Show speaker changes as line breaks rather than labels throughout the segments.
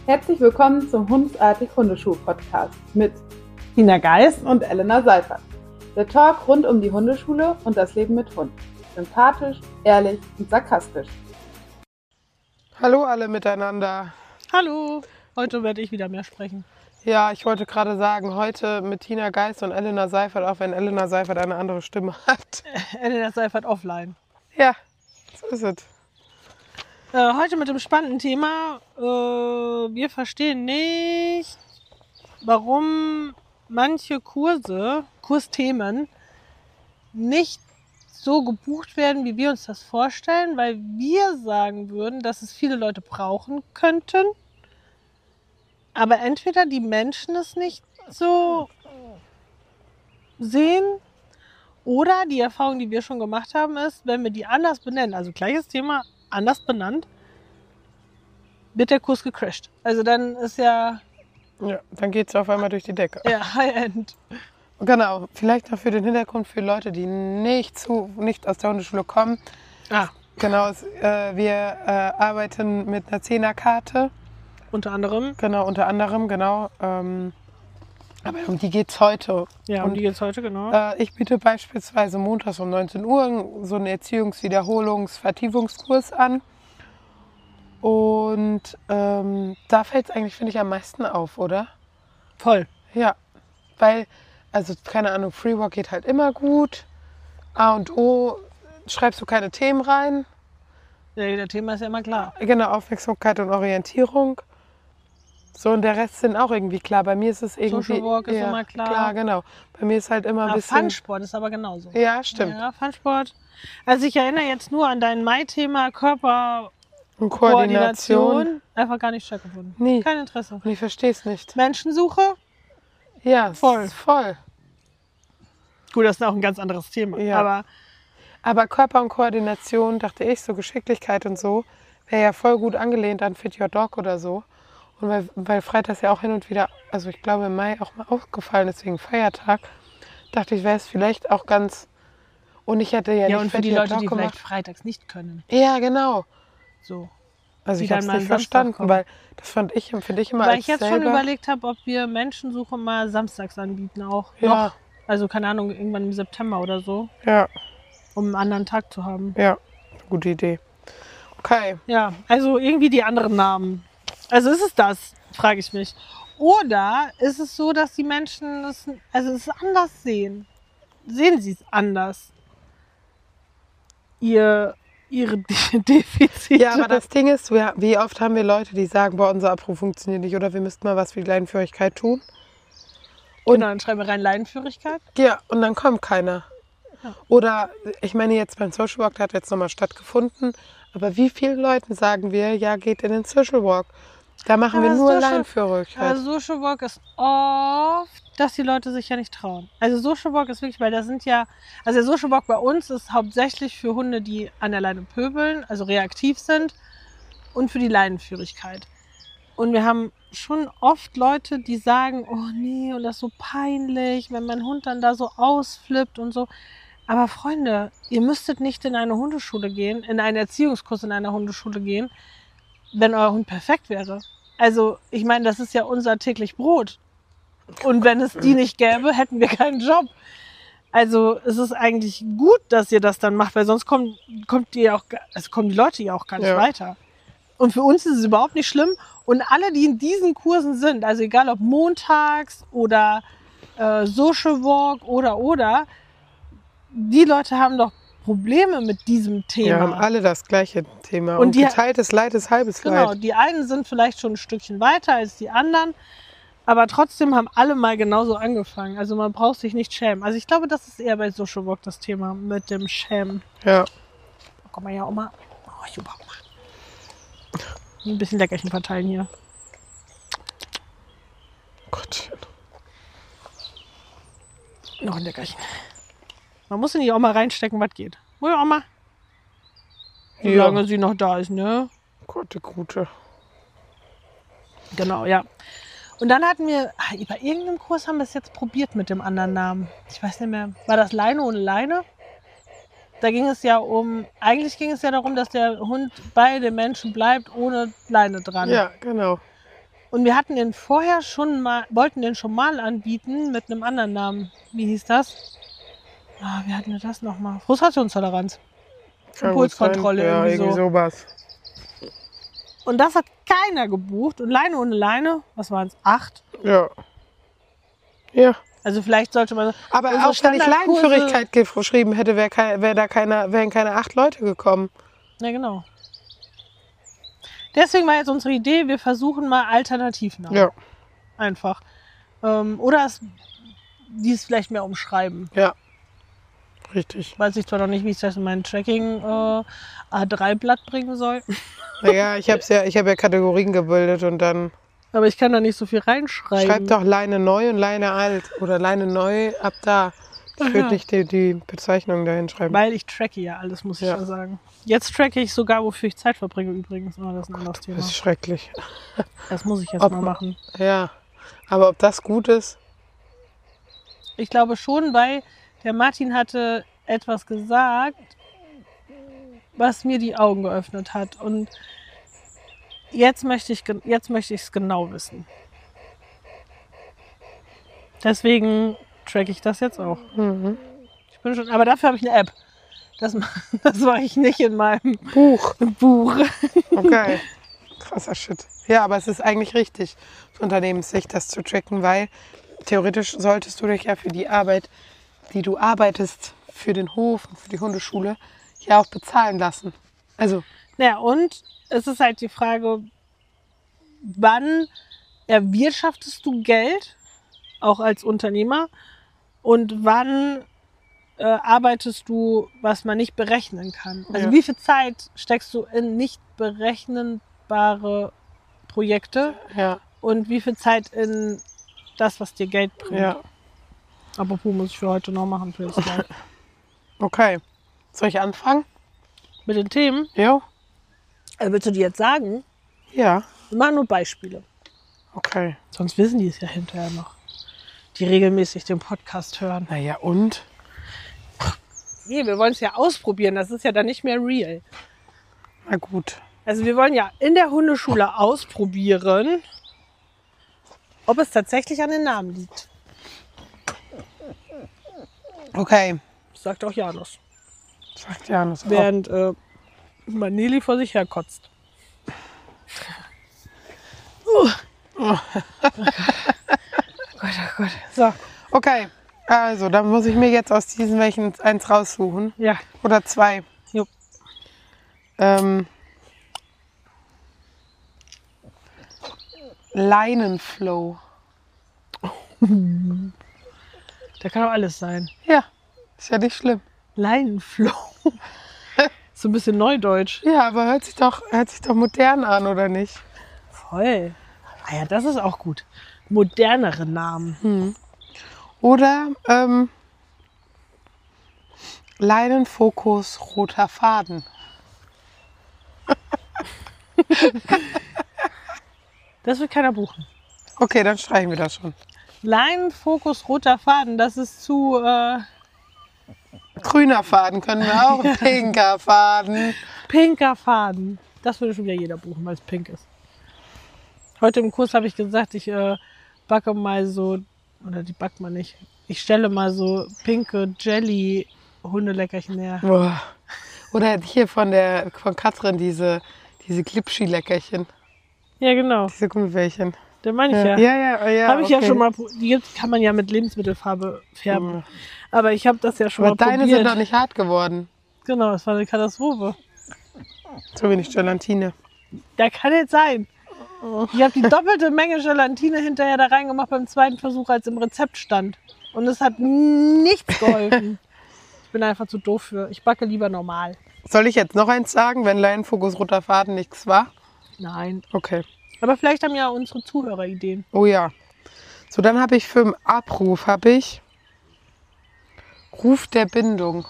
Herzlich willkommen zum Hundsartig Hundeschul-Podcast mit
Tina Geist
und Elena Seifert. Der Talk rund um die Hundeschule und das Leben mit Hund. Sympathisch, ehrlich und sarkastisch.
Hallo alle miteinander.
Hallo, heute werde ich wieder mehr sprechen.
Ja, ich wollte gerade sagen, heute mit Tina Geist und Elena Seifert, auch wenn Elena Seifert eine andere Stimme hat.
Elena Seifert offline.
Ja, so ist es.
Heute mit dem spannenden Thema. Wir verstehen nicht, warum manche Kursthemen nicht so gebucht werden, wie wir uns das vorstellen, weil wir sagen würden, dass es viele Leute brauchen könnten, aber entweder die Menschen es nicht so sehen oder die Erfahrung, die wir schon gemacht haben, ist, wenn wir die anders benennen, also gleiches Thema, anders benannt, wird der Kurs gecrashed. Also dann ist ja,
dann geht es auf einmal durch die Decke.
ja, High-End.
Genau, vielleicht noch für den Hintergrund für Leute, die nicht aus der Hundeschule kommen. Genau, wir arbeiten mit einer 10er-Karte.
Unter anderem.
Genau. Aber um die geht es heute.
Ja, um die geht es heute, genau.
Ich biete beispielsweise montags um 19 Uhr so einen Erziehungs-Wiederholungs-Vertiefungskurs an. Und da fällt es eigentlich, finde ich, am meisten auf, oder?
Voll.
Ja, weil, also keine Ahnung, Freewalk geht halt immer gut. A und O, schreibst du keine Themen rein.
Ja, das Thema ist ja immer klar.
Genau, Aufmerksamkeit und Orientierung. So, und der Rest sind auch irgendwie klar. Bei mir ist es irgendwie...
Social Walk ist immer klar.
Klar, genau. Bei mir ist halt immer ein bisschen...
Funsport ist aber genauso.
Ja, stimmt.
Ja, Funsport. Also ich erinnere jetzt nur an dein Mai-Thema Körper...
Und Koordination.
Einfach gar nicht stattgefunden.
Nie.
Kein Interesse.
Und ich verstehe es nicht.
Menschensuche?
Ja,
voll.
Voll.
Gut, das ist auch ein ganz anderes Thema.
Ja. Aber Körper und Koordination, dachte ich, so Geschicklichkeit und so, wäre ja voll gut angelehnt an Fit Your Dog oder so. Und weil Freitags ja auch hin und wieder, also ich glaube im Mai auch mal aufgefallen ist wegen Feiertag, dachte ich, wäre es vielleicht auch ganz... Und ich hätte ja nicht
und für die Leute, die vielleicht freitags nicht können.
Ja, genau.
So.
Also ich habe es nicht verstanden, weil das empfinde ich immer
weil
als
ich jetzt
selber.
schon überlegt habe, ob wir Menschensuche mal samstags anbieten auch.
Ja.
Noch. Also keine Ahnung, irgendwann im September oder so.
Ja.
Um einen anderen Tag zu haben.
Ja, gute Idee. Okay.
Ja, also irgendwie die anderen Namen. Also ist es das, frage ich mich. Oder ist es so, dass die Menschen es anders sehen? Sehen sie es anders? Ihre Defizite.
Ja, aber das Ding ist, wie oft haben wir Leute, die sagen, boah, unser Abruf funktioniert nicht oder wir müssten mal was für die Leinenführigkeit tun.
Und dann schreiben wir rein Leinenführigkeit.
Ja, und dann kommt keiner. Ja. Oder, ich meine jetzt beim Social Walk, der hat jetzt nochmal stattgefunden, aber wie vielen Leuten sagen wir, ja, geht in den Social Walk? Da machen wir nur Leinenführigkeit.
Aber Social Walk ist oft, dass die Leute sich ja nicht trauen. Also Social Walk ist wirklich, weil da sind ja, also der Social Walk bei uns ist hauptsächlich für Hunde, die an der Leine pöbeln, also reaktiv sind und für die Leinenführigkeit. Und wir haben schon oft Leute, die sagen, oh nee, und das ist so peinlich, wenn mein Hund dann da so ausflippt und so. Aber Freunde, ihr müsstet nicht in eine Hundeschule gehen, in einen Erziehungskurs in einer Hundeschule gehen, wenn euer Hund perfekt wäre. Also, ich meine, das ist ja unser täglich Brot. Und wenn es die nicht gäbe, hätten wir keinen Job. Also, es ist eigentlich gut, dass ihr das dann macht, weil sonst kommen die Leute ja auch gar nicht weiter. Und für uns ist es überhaupt nicht schlimm. Und alle, die in diesen Kursen sind, also egal ob montags oder Social Walk oder, die Leute haben doch Probleme mit diesem Thema.
Wir haben alle das gleiche Thema. Und geteiltes Leid ist halbes Leid.
Genau, die einen sind vielleicht schon ein Stückchen weiter als die anderen, aber trotzdem haben alle mal genauso angefangen. Also man braucht sich nicht schämen. Also ich glaube, das ist eher bei Social Walk das Thema mit dem Schämen.
Ja.
Guck mal ja auch mal. Oh, ich überhaupt mal. Ein bisschen Leckerchen verteilen hier.
Gottchen.
Noch ein Leckerchen. Man muss in die Oma reinstecken, was geht. Wohl, Oma? Solange sie noch da ist, ne?
Gute, gute.
Genau, ja. Und dann hatten wir, bei irgendeinem Kurs haben wir es jetzt probiert mit dem anderen Namen. Ich weiß nicht mehr. War das Leine ohne Leine? Da ging es ja eigentlich ging es ja darum, dass der Hund bei dem Menschen bleibt, ohne Leine dran.
Ja, genau.
Und wir hatten den vorher schon mal, wollten den schon mal anbieten mit einem anderen Namen. Wie hieß das? Wie hatten wir das nochmal? Frustrationstoleranz. Impulskontrolle,
Ja, irgendwie
so.
sowas.
Und das hat keiner gebucht. Und Leine ohne Leine, was waren es? 8?
Ja. Ja.
Also vielleicht sollte man...
Aber
unsere
auch wenn ich
Standardkurse-
Leinenführigkeit geschrieben hätte, wären keine 8 Leute gekommen.
Ja, genau. Deswegen war jetzt unsere Idee, wir versuchen mal Alternativnamen.
Ja.
Einfach. Oder die es vielleicht mehr umschreiben.
Ja. Richtig.
Weiß ich zwar noch nicht, wie ich das in mein Tracking A3-Blatt bringen soll.
Naja, ich habe ja Kategorien gebildet und dann
Aber ich kann da nicht so viel reinschreiben.
schreib doch Leine neu und Leine alt. Oder Leine neu ab da. Ich würde nicht die Bezeichnung dahin schreiben.
Weil ich tracke ja alles, muss ich
Ja.
ja sagen. Jetzt tracke ich sogar, wofür ich Zeit verbringe übrigens. Aber das ist ein anderes Thema.
Das ist schrecklich.
Das muss ich jetzt
Ob-
mal machen.
Ja. Aber ob das gut ist?
Ich glaube schon, weil der Martin hatte etwas gesagt, was mir die Augen geöffnet hat. Und jetzt möchte ich es genau wissen. Deswegen tracke ich das jetzt auch.
Mhm.
Ich bin schon, aber dafür habe ich eine App. Das mache ich nicht in meinem
Buch.
Buch.
Okay. Krasser Shit. Ja, aber es ist eigentlich richtig, aus Unternehmenssicht das zu tracken, weil theoretisch solltest du dich ja für die Arbeit, die du arbeitest, für den Hof und für die Hundeschule, ja auch bezahlen lassen. Also,
Ja, und es ist halt die Frage, wann erwirtschaftest du Geld, auch als Unternehmer, und wann arbeitest du, was man nicht berechnen kann. Also
Ja.
wie viel Zeit steckst du in nicht berechenbare Projekte
ja,
und wie viel Zeit in das, was dir Geld bringt.
ja.
Apropos muss ich für heute noch machen, für das Live.
Okay. Soll ich anfangen?
Mit den Themen.
Jo?
Willst du die jetzt sagen?
Ja.
Wir machen nur Beispiele.
Okay.
Sonst wissen die es ja hinterher noch. Die regelmäßig den Podcast hören.
Naja, und?
Nee, wir wollen es ja ausprobieren. Das ist ja dann nicht mehr real.
Na gut.
Also wir wollen ja in der Hundeschule ausprobieren, ob es tatsächlich an den Namen liegt.
Okay.
Sagt auch Janus.
Sagt Janus auch.
Während Manili vor sich her kotzt. Oh Gott. So,
Okay. Also, dann muss ich mir jetzt aus diesen welchen eins raussuchen.
ja.
Oder 2.
Jo.
Leinenflow.
Da kann auch alles sein.
Ja, ist ja nicht schlimm.
Leinenflow. So ein bisschen Neudeutsch.
Ja, aber hört sich doch modern an, oder nicht?
Voll. Ah ja, das ist auch gut. Modernere Namen.
Oder Leinenfokus roter Faden.
Das wird keiner buchen.
Okay, dann streichen wir das schon.
Leinenfokus roter Faden, das ist zu...
Grüner Faden können wir auch. Pinker Faden.
pinker Faden. Das würde schon wieder jeder buchen, weil es pink ist. Heute im Kurs habe ich gesagt, ich backe mal so, oder die backt man nicht. Ich stelle mal so pinke Jelly-Hundeleckerchen her.
Boah. Oder hier von Katrin diese Glipschi-Leckerchen.
Ja, genau.
Diese Gummibärchen.
Den meine ich ja.
Ja.
Habe ich ja
okay.
schon mal, kann man ja mit Lebensmittelfarbe färben. Aber ich habe das ja schon
Aber
mal
deine
probiert.
sind doch nicht hart geworden.
Genau, das war eine Katastrophe.
So wenig Gelatine.
Da kann jetzt sein. Ich habe die doppelte Menge Gelatine hinterher da reingemacht beim zweiten Versuch, als im Rezept stand. Und es hat nichts geholfen. Ich bin einfach zu doof für. Ich backe lieber normal.
Soll ich jetzt noch eins sagen, wenn Leinenfokus roter Faden nichts war?
Nein.
Okay.
Aber vielleicht haben ja unsere Zuhörer Ideen.
Oh ja. So, dann habe ich für den Abruf, Ruf der Bindung.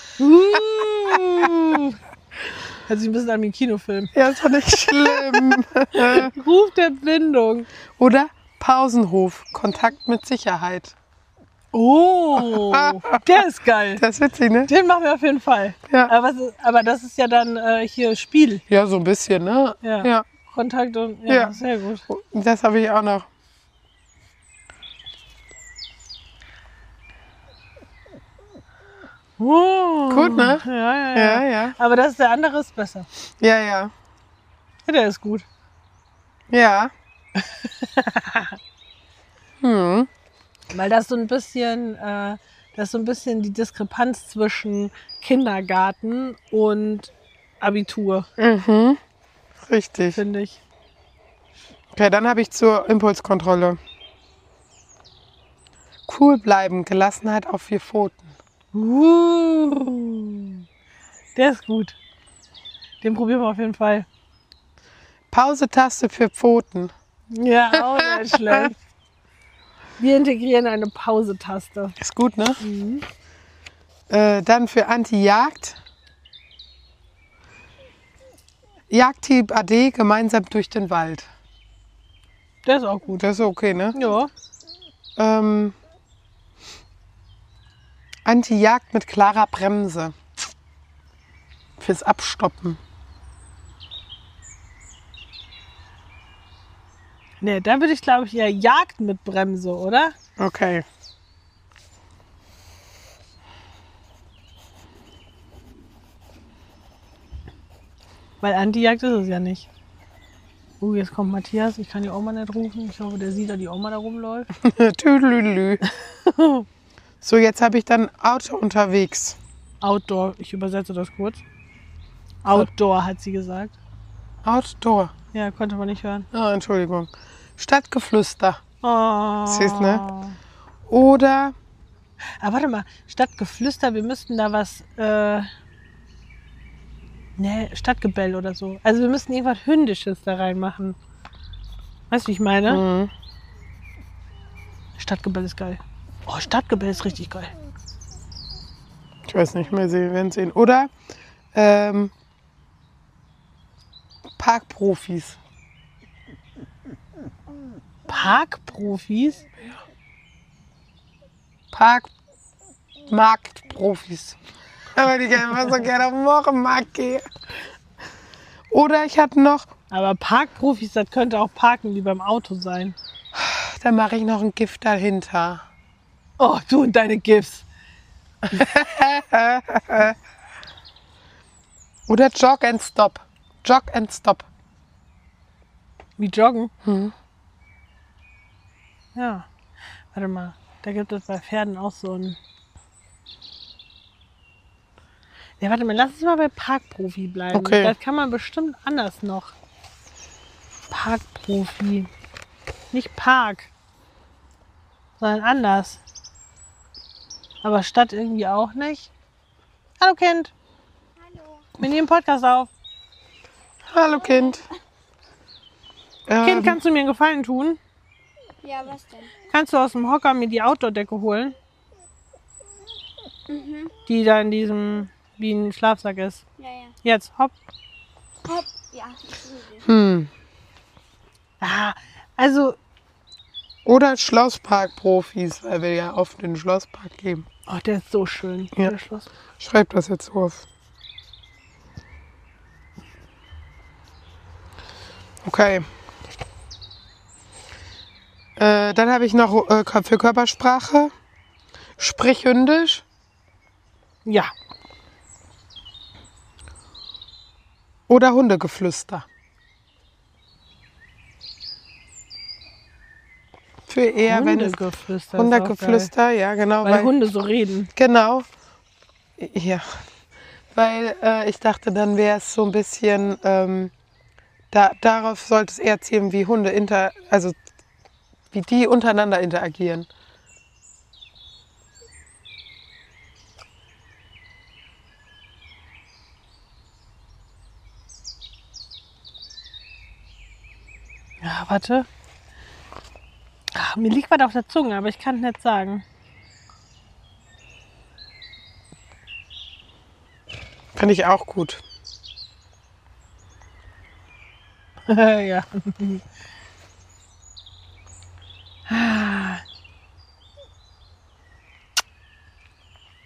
Hört sich ein bisschen an wie ein Kinofilm.
Ja, ist doch nicht schlimm.
Ruf der Bindung.
Oder Pausenhof, Kontakt mit Sicherheit.
Oh, der ist geil.
Das ist witzig, ne?
Den machen wir auf jeden Fall.
Ja.
Aber das ist ja dann hier Spiel.
Ja, so ein bisschen, ne?
Ja.
Ja,
Kontakt und ja,
Ja.
sehr gut.
Das habe ich auch noch. Gut, ne?
Ja.
Ja.
Aber das ist der andere ist besser.
Ja, ja.
Ja, der ist gut.
Ja. Hm.
Weil das so ein bisschen, die Diskrepanz zwischen Kindergarten und Abitur,
Mhm. Richtig.
finde ich.
Okay, dann habe ich zur Impulskontrolle. Cool bleiben, Gelassenheit auf 4 Pfoten.
Der ist gut. Den probieren wir auf jeden Fall.
Pause-Taste für Pfoten.
Ja, auch nicht schlecht. Wir integrieren eine Pause-Taste.
Ist gut, ne? Dann für Anti-Jagd. Jagdtipp AD gemeinsam durch den Wald.
Der ist auch gut.
Das ist okay, ne?
Ja.
Anti-Jagd mit klarer Bremse. Fürs Abstoppen.
Nee, da würde ich, glaube ich, eher Jagd mit Bremse, oder?
Okay.
Weil Anti-Jagd ist es ja nicht. Jetzt kommt Matthias. Ich kann die Oma nicht rufen. Ich hoffe, der sieht, dass die Oma da rumläuft.
Tüdelülü. So, jetzt habe ich dann Auto unterwegs.
Outdoor. Ich übersetze das kurz. Outdoor, hat sie gesagt.
Outdoor.
Ja, konnte man nicht hören.
Ah, Entschuldigung. Stadtgeflüster.
Oh.
Siehst, ne? Oder
Warte mal. Stadtgeflüster, wir müssten da was... Stadtgebell oder so. Also wir müssten irgendwas Hündisches da reinmachen. Weißt du, wie ich meine? Stadtgebell ist geil. Oh, Stadtgebell ist richtig geil.
ich weiß nicht mehr, wir werden sehen. Oder Parkprofis.
Parkprofis?
Parkmarktprofis. Weil ich einfach so gerne auf den Wochenmarkt gehe. Oder ich hatte noch,
Aber Parkprofis, das könnte auch Parken wie beim Auto sein.
da mache ich noch ein Gift dahinter.
Oh, du und deine GIFs.
Oder Jog and Stop. Jog and Stop.
Wie joggen? Ja. Warte mal. Da gibt es bei Pferden auch so ein... Ja, warte mal. Lass uns mal bei Parkprofi bleiben.
Okay.
Das kann man bestimmt anders noch. Parkprofi. Nicht Park. Sondern anders. Aber Stadt irgendwie auch nicht. Hallo Kind.
Hallo.
Wir nehmen Podcast auf.
Hallo Kind.
Kind, kannst du mir einen Gefallen tun?
Ja, was denn?
Kannst du aus dem Hocker mir die Outdoor-Decke holen? Die da in diesem, wie ein Schlafsack ist.
Ja.
Jetzt, hopp.
Hopp. Ja, ich sehe.
Also,
Oder Schlossparkprofis, weil wir ja oft in den Schlosspark gehen.
oh, der ist so schön.
Ja.
Der Schloss.
Schreib das jetzt auf. Okay. Dann habe ich noch für Körpersprache. Sprich hündisch.
Ja.
Oder Hundegeflüster. Für eher, wenn es
Hundegeflüster. ist auch
Hundegeflüster, ja genau.
geil. Weil Hunde so reden.
Genau. Ja. Weil ich dachte, dann wäre es so ein bisschen, darauf sollte es eher zielen, wie Hunde wie die untereinander interagieren.
Ja, warte. Mir liegt was auf der Zunge, aber ich kann es nicht sagen.
Finde ich auch gut.
Ja.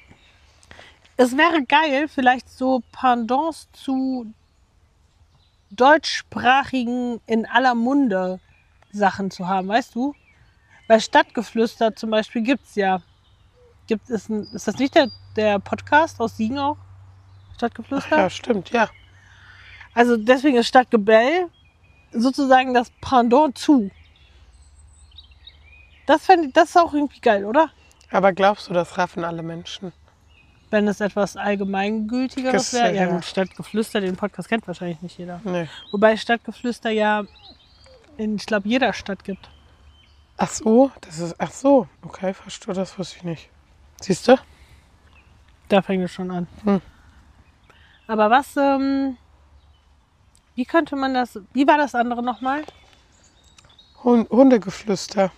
Es wäre geil, vielleicht so Pendants zu deutschsprachigen, in aller Munde Sachen zu haben, weißt du? Bei Stadtgeflüster zum Beispiel ist das nicht der Podcast aus Siegen auch? Stadtgeflüster?
Ja, stimmt, ja.
Also deswegen ist Stadtgebell sozusagen das Pendant zu. Das ist auch irgendwie geil, oder?
Aber glaubst du, das raffen alle Menschen?
Wenn es etwas Allgemeingültigeres wäre. Ja gut, Stadtgeflüster, den Podcast kennt wahrscheinlich nicht jeder.
Nee.
Wobei Stadtgeflüster ja in, ich glaube, jeder Stadt gibt.
Ach so, okay, verstehe, das wusste ich nicht. Siehst du?
Da fängt es schon an. Aber was, wie könnte man das, wie war das andere nochmal?
Hundegeflüster.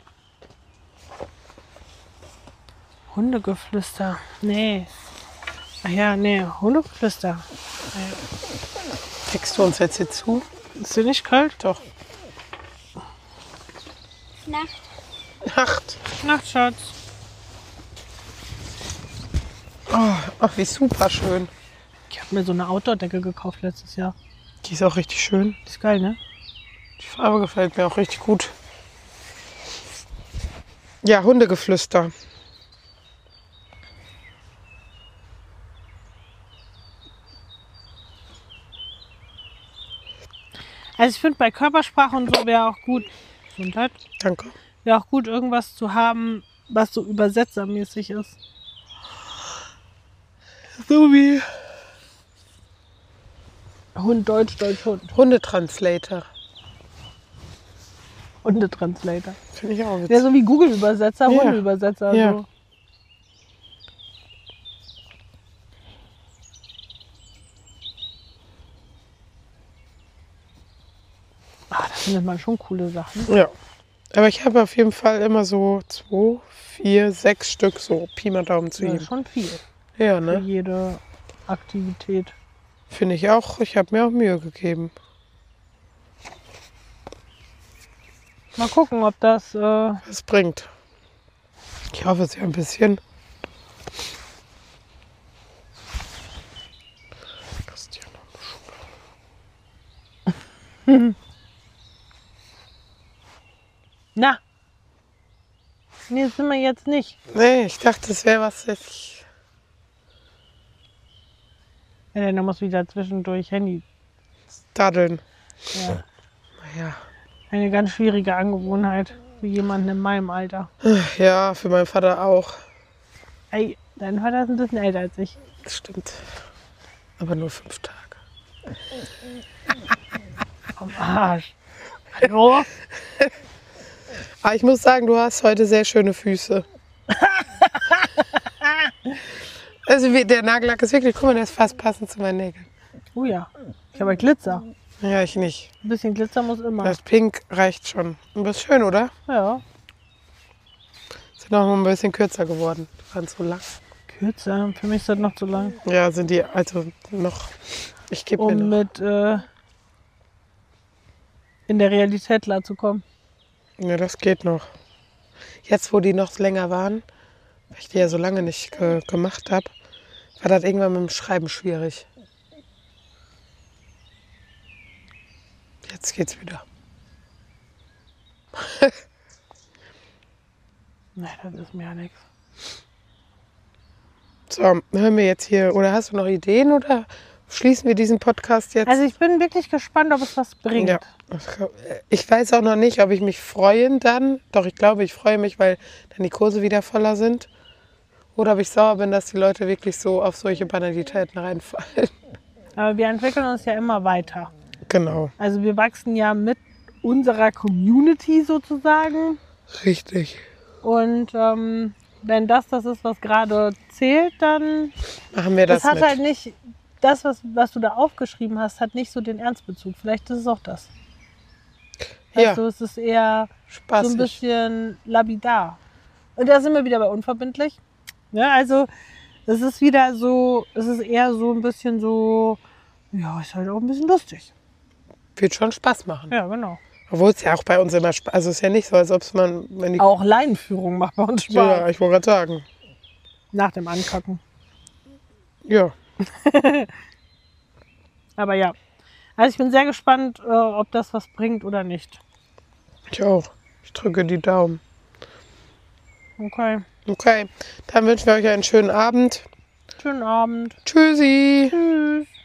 Hundegeflüster. Nee. Ach ja, nee, Hundegeflüster.
Kriegst du uns jetzt hier zu?
Ist dir nicht kalt?
Doch.
Nacht.
Nacht, Schatz.
Ach, wie super schön.
Ich habe mir so eine Outdoor-Decke gekauft letztes Jahr.
Die ist auch richtig schön.
Die ist geil, ne?
Die Farbe gefällt mir auch richtig gut. Ja, Hundegeflüster.
Also ich finde, bei Körpersprache und so wäre auch gut, Gesundheit,
Danke.
wäre auch gut, irgendwas zu haben, was so übersetzermäßig ist.
So wie
Hund, Deutsch, Deutsch, Hund.
Hundetranslator.
Hundetranslator.
Finde ich auch witzig.
Ja, so wie Google-Übersetzer,
Ja.
Hundeübersetzer.
Ja.
So. Ah, da findet man schon coole Sachen.
Ja. Aber ich habe auf jeden Fall immer so 2, 4, 6 Stück so Pi mal Daumen zu
Das
jedem.
ist schon viel
Ja,
für
ne?
jede Aktivität.
Finde ich auch. Ich habe mir auch Mühe gegeben.
Mal gucken, ob das...
Was bringt. Ich hoffe es ja ein bisschen. Christian.
Na! Nee, das sind wir jetzt nicht.
Nee, ich dachte, es wäre was.
Ja, dann muss wieder zwischendurch Handy.
Daddeln.
Ja.
Naja.
Eine ganz schwierige Angewohnheit für jemanden in meinem Alter.
Ja, für meinen Vater auch.
Ey, dein Vater ist ein bisschen älter als ich.
Das stimmt. Aber nur 5 Tage.
Am Arsch. Hallo?
Aber ich muss sagen, du hast heute sehr schöne Füße. Also der Nagellack ist wirklich, guck mal, der ist fast passend zu meinen Nägeln.
Oh ja. Ich habe Glitzer.
Ja, ich nicht.
Ein bisschen Glitzer muss immer.
Das Pink reicht schon. Und das ist schön, oder?
Ja.
Sind auch noch ein bisschen kürzer geworden. Die waren so lang.
Kürzer. Für mich ist das noch zu lang.
Ja, sind die also noch. Ich gebe mir
Um
noch.
mit in der Realität klarzukommen.
Ja, das geht noch. Jetzt, wo die noch länger waren, weil ich die ja so lange nicht gemacht habe, war das irgendwann mit dem Schreiben schwierig. Jetzt geht's wieder.
Nee, das ist mir ja nichts.
So, hören wir jetzt hier, oder hast du noch Ideen oder schließen wir diesen Podcast jetzt?
Also ich bin wirklich gespannt, ob es was bringt.
Ja. Ich weiß auch noch nicht, ob ich mich freuen dann. Doch, ich glaube, ich freue mich, weil dann die Kurse wieder voller sind. Oder ob ich sauer bin, dass die Leute wirklich so auf solche Banalitäten reinfallen.
Aber wir entwickeln uns ja immer weiter.
Genau.
Also wir wachsen ja mit unserer Community sozusagen.
Richtig.
Und wenn das ist, was gerade zählt, dann...
Machen wir das
hat
mit.
halt nicht... Das, was du da aufgeschrieben hast, hat nicht so den Ernstbezug. Vielleicht ist es auch das.
Ja.
Weißt du, es ist eher
Spaßig.
so ein bisschen lapidar. Und da sind wir wieder bei unverbindlich. Ja, also es ist wieder so, es ist eher so ein bisschen so, ja, ist halt auch ein bisschen lustig.
Wird schon Spaß machen.
Ja, genau.
Obwohl es ja auch bei uns immer Spaß. Also es ist ja nicht so, als ob es man, wenn die.
Auch Leinenführung macht bei uns Spaß.
Ja, ich wollte gerade sagen.
Nach dem Ankacken.
Ja.
Aber ja. Also ich bin sehr gespannt, ob das was bringt oder nicht.
Ich auch. Ich drücke die Daumen.
Okay.
Okay, dann wünschen wir euch einen schönen Abend.
Schönen Abend.
Tschüssi.
Tschüss.